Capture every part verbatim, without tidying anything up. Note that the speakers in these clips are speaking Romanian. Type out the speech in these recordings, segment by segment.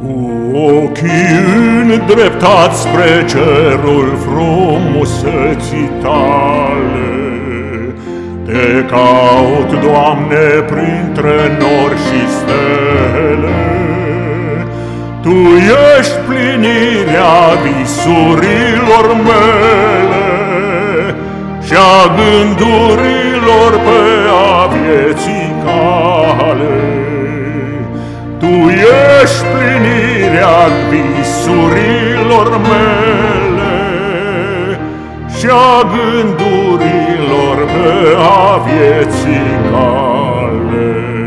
Cu ochii îndreptați spre cerul frumuseții Tale, Te caut, Doamne, printre nori și stele. Tu ești plinirea visurilor mele și-a gândurilor pe a vieții cale. Tu ești plinirea visurilor mele și-a gândurilor pe a vieții cale.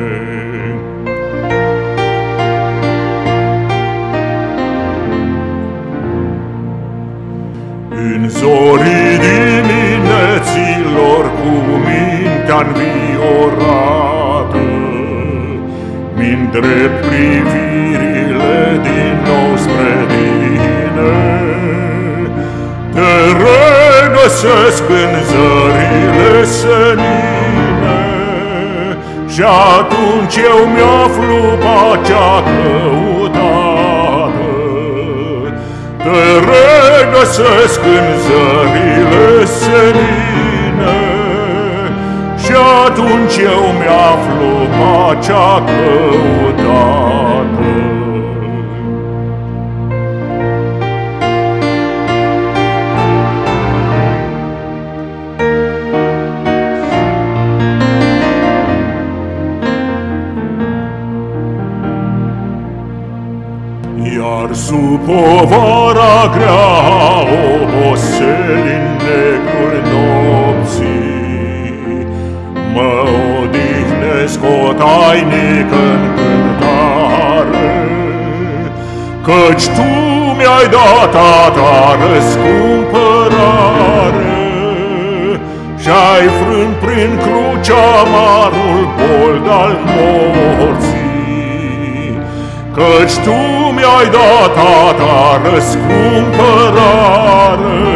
În zorii dimineților cu mintea înviorată, Mi-ndrept privirile din nou spre Tine. Te regăsesc în zările senine și atunci eu mi-aflu pacea căutată. Te regăsesc în zările senine și atunci eu mi-aflu pacea căutată. Iar sub povara grea oboselii neguri nopții, mă odihnesc o tainică încântare, căci Tu mi-ai dat a Ta răscumpărare și-ai frânt prin crucea marul bold al morții, căci Tu mi-ai dat a Ta răscumpărare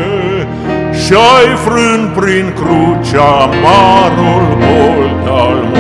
și-ai frânt prin crucea marul bold al morții.